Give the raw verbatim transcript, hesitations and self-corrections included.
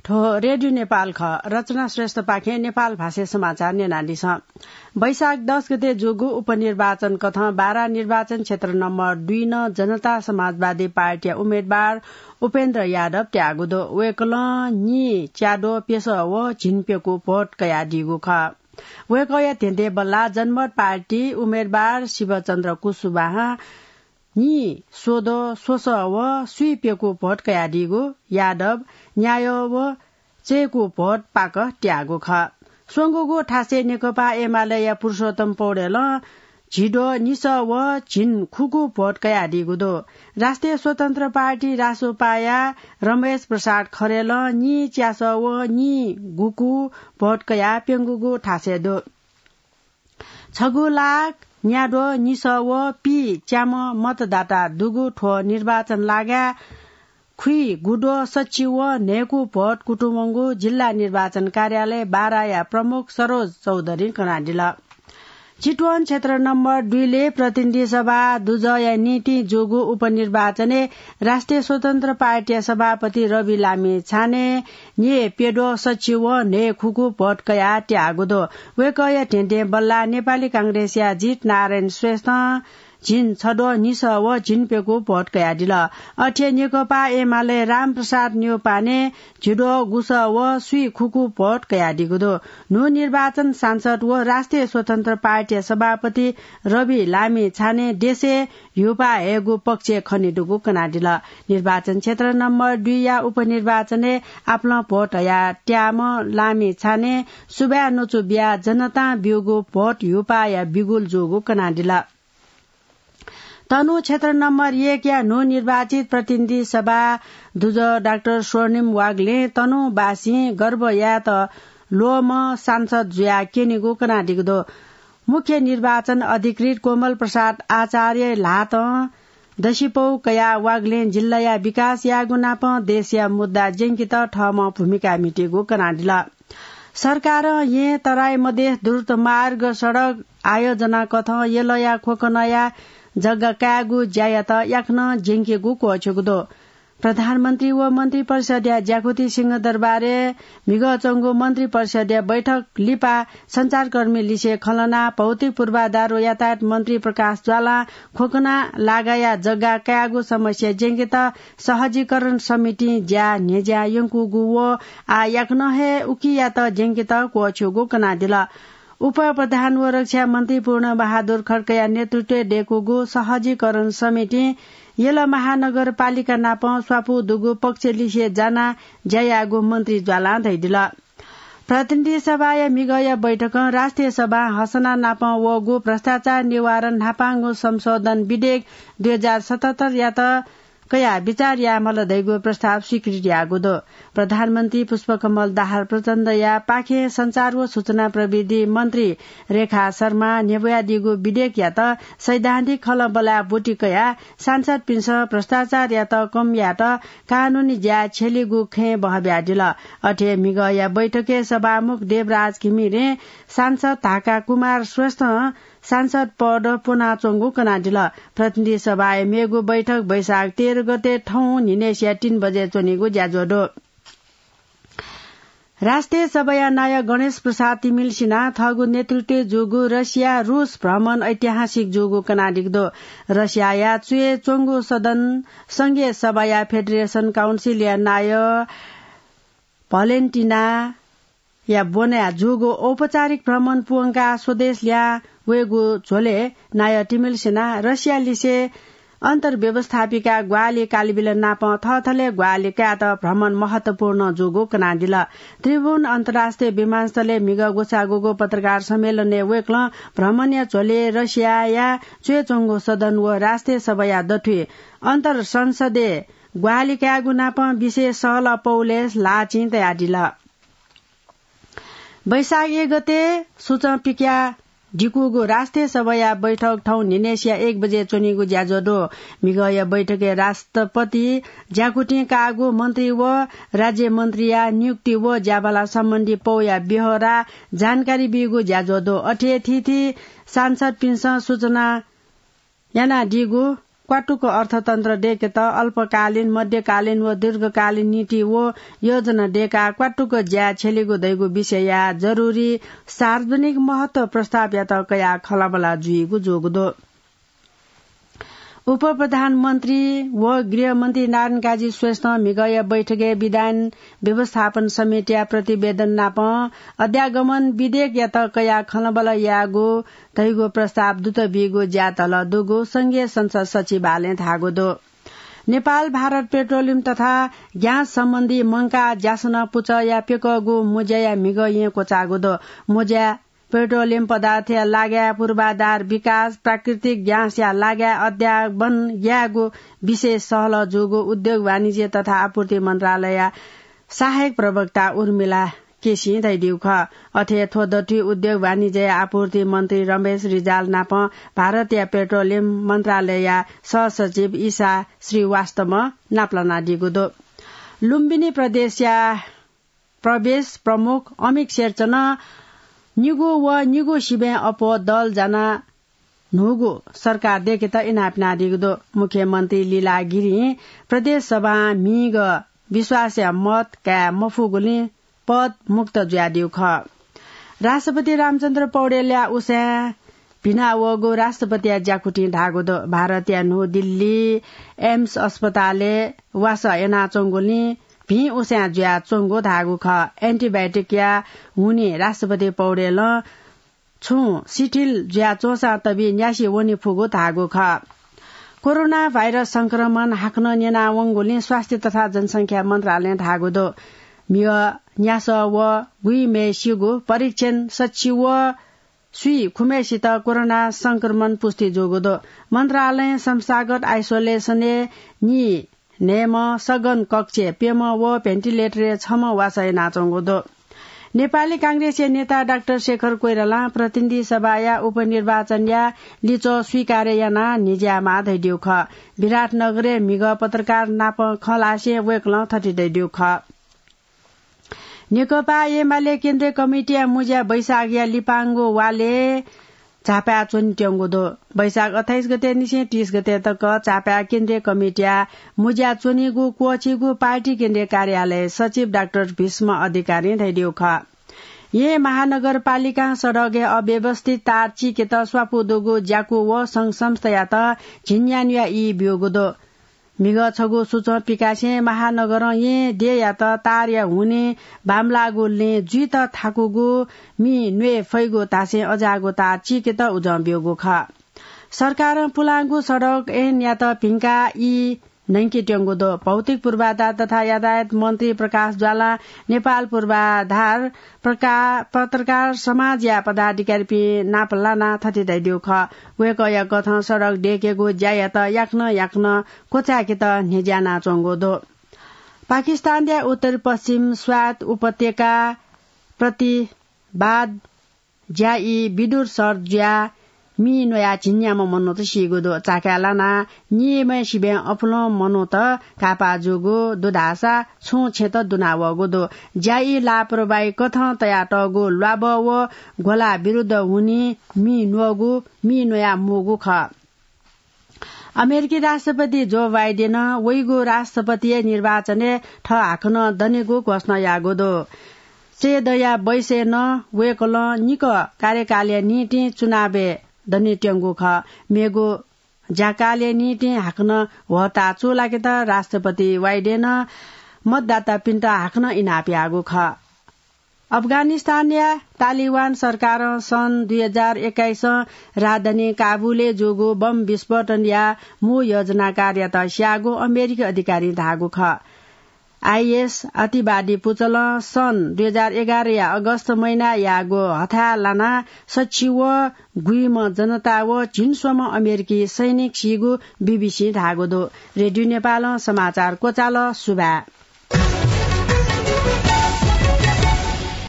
ठो रेडियो नेपाल ख रचना श्रेष्ठ पाखे नेपाल भाषा समाचार नेनाली छ। वैशाख दस गते जोगु उपनिर्वाचन कथ बारा निर्वाचन क्षेत्र नम्बर दुई न जनता समाजवादी पार्टी उम्मेद्वार उपेन्द्र यादव त्यागुदो वेकल नि च्याडो पेश व झिनपेको भोट कया दिगु ख वेकया तेन्दे बल्ला जनमत पार्टी उम्मेद्वार शिवचन्द्र कुशवाहा नि सोदो सोस व सुइपेको भोट कया दिगु यादव न्याय व चेको भोट पाक त्यागु ख सोंगुगु ठासे नेकपा एमाले पुरुषोत्तम पौडेल झिडो निस व झिन खुगु भोट कया दिगु दो राष्ट्रिय स्वतन्त्र पार्टी रासोपाया रमेश प्रसाद खरेल नि च्यास व नि गुकु भोट कया पेंगुगु ठासे दो छगु लाख न्याडो निस व पी च्याम मतदाता दुगु ठो निर्वाचन लाग्या खुई गुडो सचिव नेकु भोट कुटुमंगु जिल्ला निर्वाचन कार्यालय बाराया प्रमुख सरोज चौधरी कनाडिला चितवन क्षेत्र नम्बर दुईले प्रतिनिधि सभा दुजया नीति जोगु उपनिर्वाचने राष्ट्रिय स्वतन्त्र पार्टी सभापति रवि लामी छाने ने पेडो सचिव ने खुकु भोट कया त्यागुदो वेकया टेन्टे बल्ला नेपाली कांग्रेसिया जित नारायण श्रेष्ठ झिन छडो निस व झिनपेको भोट कया दिल अठे नेकपा एमाले राम प्रसाद न्योपाने झिडो गुस व सुई खुकु भोट कया दिगुदो नु निर्वाचन सांसद व राष्ट्रिय स्वतन्त्र पार्टी सभापति रवि लामी छाने देशे युपा हेगु पक्ष खनिडुगु कनाडिल निर्वाचन क्षेत्र नम्बर दुई या उपनिर्वाचने आफ्नो भोट या ट्याम लामी छाने सुब्या नोचुबिया जनता बिउगु भोट युपा या बिगुल जोगु कनाडिल तनु क्षेत्र नम्बर एक या नो निर्वाचित प्रतिनिधि सभा दुज डाक्टर स्वर्णिम वागले तनु बासी गर्भ या त लोम सांसद जुया केनिगु कनाडिगदो मुख्य निर्वाचन अधिकृत कोमल प्रसाद आचार्य लात दशिपौ कया वागले जिल्ला विकास या गुनाप देशीय मुद्दा जेंकित ठम भूमिका मिटेगु कनाडिला सरकार ये तराई मधेस द्रुत मार्ग सड़क आयोजना कथ यलया खोकनया जग्गा कागु ज्यायत याक्न जेंकेगु कोछुगदो प्रधानमन्त्री व मन्त्री परिषद ज्याकुती सिंह दरबारे मिगचंगु मन्त्री परिषद बैठक लिपा संचारकर्मी लिसे खलना भौतिक पूर्वाधार यातायात मन्त्री प्रकाश ज्वाला खोकना लगाया जग्गा कागु समस्या जेंकेत सहजीकरण समिति ज्या नेज्या यंकुगु व आ याक्न हे उकियात जेंकेत कोछुगु कनादिला उप प्रधान व रक्षा मन्त्री पूर्ण बहादुर खड्का नेतृत्व डेकुगु सहजीकरण समिति यल महानगरपालिका नाप स्वापु दुगु पक्ष लिसे जाना जयागु मन्त्री ज्वाला धैदिला प्रतिनिधि सभा मिगय बैठक राष्ट्रिय सभा हसना नाप वगु भ्रष्टाचार निवारण नापाङ्गु संशोधन विधेयक दुई हजार सतहत्तर या त कया विचार या मलदैगु प्रस्ताव स्वीकृति आगुदो प्रधानमन्त्री पुष्पकमल दाहाल प्रचण्ड या पाखे संचार व सूचना प्रविधि मन्त्री रेखा शर्मा नेबुया दिगु विधेयक या त सैद्धान्तिक खल बला बोटी कया सांसद पिंस भ्रष्टाचार या त कम या त कानूनी ज्या छेलिगु खे बहब्या दिल अठे मिग या बैठके सभामुख देवराज घिमिरे सांसद धाका कुमार श्रेष्ठ सांसद पद पुनाचोंगु कनाडिल प्रतिनिधि सभा मेगु बैठक वैशाख तेह्र गते ठौं निनेसिया तीन बजे चोनिगु ज्याजोडो राष्ट्रिय सभा नायक गणेश प्रसाद तिमिल सिन्हा थगु नेतृत्व जोगु रसिया रूस भ्रमण ऐतिहासिक जोगु कनाडिगदो रसिया या चुए चोंगु सदन संघीय सभा या फेडरेशन काउन्सिल या नायक भलेन्टिना या बोना जोगु औपचारिक भ्रमण पुङका स्वदेश ल्या वेगु झोले नाय टिमिल सेना रसिया लिसे अन्तर्व्यवस्थापिका ग्वाली कालीबिल नाप थथले ग्वालीका त भ्रमण महत्वपूर्ण जोगो कनादिल त्रिभुवन अन्तर्राष्ट्रिय विमानस्थले मिग गोसागोगो पत्रकार सम्मेलन वेक्ल भ्रमण झोले रसिया या चुएचोंगो सदन व राष्ट्रिय सभा दठुए अन्तर संसदीय ग्वालीका गुनाप विशेष सहल पौलेस लाचिन तयादिल वैशाख एक गते सूचपिक्या डिकुगु राष्ट्रिय सभा बैठक ठौ निनेसिया एक बजे चोनिगु ज्याजोडो मिगय बैठके राष्ट्रपति ज्याकुटी कागु मन्त्री व राज्य मन्त्रीया नियुक्ति व ज्याबाला सम्बन्धी पौया बेहोरा जानकारी बिगु ज्याजोडो अठे थिथि सांसद पिंस सूचना याना दिगु क्वाटुको अर्थतन्त्र डेके त अल्पकालीन मध्यकालीन व दीर्घकालीन नीति वो योजना डेका क्वाटुको ज्या छेलिगो दैगो विषय या जरूरी सार्वजनिक महत्व प्रस्ताव या त कया खलाबला जुइगो जोगदो उप प्रधानमन्त्री व गृहमन्त्री नारायण काजी श्रेष्ठ मिगय बैठके विधान व्यवस्थापन समितिया प्रतिवेदन नाप अध्यागमन विधेयक या त कया खलबल यागो तैगो प्रस्ताव दूत बिगो ज्यातल दुगो संघीय संसद सचिवालय थागो दो नेपाल भारत पेट्रोलियम तथा ग्यास सम्बन्धी मंका ज्यासन पुच या पेकगो मुज्या मिग यको चागो दो मुज्या पेट्रोलियम पदार्थ या लाग्या पूर्वाधार विकास प्राकृतिक ग्यास या लाग्या अध्यापन यागो विशेष सहल जोगो उद्योग वाणिज्य तथा आपूर्ति मन्त्रालय सहायक प्रवक्ता उर्मिला केसी दैदिउख अथे थोदटी उद्योग वाणिज्य आपूर्ति मन्त्री रमेश रिजाल नाप भारतीय पेट्रोलियम मन्त्रालय सहसचिव ईसा श्रीवास्तव नाप्लना दिगुदो लुम्बिनी प्रदेश या प्रवेश प्रमुख अमिक शेरचन निगो व निगो शिबे अपो दल जना नुगो सरकार देखे त इनापना दिगदो मुख्यमन्त्री लीला गिरी प्रदेश सभा मिग विश्वास मत का मफुगुली पद मुक्त ज्यादिउ ख राष्ट्रपति रामचन्द्र पौडेलया उसा बिना वगो राष्ट्रपति ज्याकुटी ढागोदो भारतीय नो दिल्ली एम्स अस्पताले वास एना चंगोली भी उस्या ज्या चोंगो धागो ख एन्टिबायोटिक या हुने राष्ट्रपति पौडेल छु सिटिल ज्या चोसा तबी न्यासी वनी फुगो धागो ख कोरोना भाइरस संक्रमण हाक्न नेना वंगोले स्वास्थ्य तथा जनसंख्या मन्त्रालय धागो दो मिय न्यास व गुई मे सिगो परीक्षण सचिव सुई खुमेसित कोरोना संक्रमण पुष्टि जोगो दो मन्त्रालय संस्थागत आइसोलेसन नि नेम सगन कक्ष पेम व भेन्टिलेटर छम वासय नाचंगो दो नेपाली कांग्रेस नेता डाक्टर शेखर कोइराला प्रतिनिधि सभा या उपनिर्वाचन या लिचो स्वीकारे याना निज्यामा दैदिउ ख विराटनगरे मिग पत्रकार नाप खलासे वेक्ल थटी दैदिउ ख नेकपा एमाले केन्द्रीय कमिटी मुज्या बैशाख या लिपाङ्गो वाले चापा चोनी ट्याङ्गो दो बैशाख अठाइस गते निसे तीस गते तक चापा केन्द्रीय कमिटिया मुज्या चोनीगो कोचीगो पार्टी केन्द्रीय कार्यालय सचिव डाक्टर भीष्म अधिकारी दैदिउ ख ये महानगरपालिका सडगे अव्यवस्थित तार चिके त स्वापुदोगो ज्याको व संघ संस्था या त झिन्यानुया यी बियोगो दो मिग छगो सुच पिकासे महानगर ये दे या त तार या हुने बामलागोले जुई त थाकुगो मि न्वे फैगो तासे अजागो तार चिके त उजम्बियोगो ख सरकार पुलाङ्गो सडक एन या त भिङ्का यी नैकी ट्याङ्गो दो भौतिक पूर्वाधार तथा यातायात मन्त्री प्रकाश ज्वाला नेपाल पूर्वाधार पत्रकार समाज या पदाधिकारी पि नापलाना थति दैदिउ ख वेक या कथ सडक डेकेगो ज्या या त याक्न याक्न कोचाके त नेज्याना चंगो दो पाकिस्तान या उत्तर पश्चिम स्वात उपत्यका प्रतिवाद ज्या यी विदुर सर ज्या मी नया चिन्यामा मनो त सिगो दो चाकालाना नियम सिबे अफलो मनो त कापा जोगो दुधासा छु छेत दुनावगो दो ज्याई लापरवाही कथ तया टगो ल्वाब व गोला विरुद्ध हुने मी नगो मी नया मोगो ख अमेरिकी राष्ट्रपति जो बाइडेन वैगो राष्ट्रपति निर्वाचन ठ हाक्न दनेगो घोषणा यागो दो से दया बैसे न वेकल निक कार्यकाल नीति चुनावे दनि ट्याङ्गो ख मेगो जाकाले नीति हाक्न वता चो लागे त राष्ट्रपति बाइडेन मतदाता पिन्टा हाक्न इनाप्यागो ख अफगानिस्तान या तालिबान सरकार सन् दुई हजार एक्काइस राजधानी काबुले जोगो बम विस्फोटन या मो योजना कार्य त स्यागो अमेरिकी अधिकारी धागो ख आईएस अतिवादी पुचल सन् दुई हजार एघार या अगस्त महिना यागो हथालाना सचिव गुइम जनता व झिनसोम अमेरिकी सैनिक सिगो बीबीसी धागो दो रेडियो नेपाल समाचार कोचाल सुबा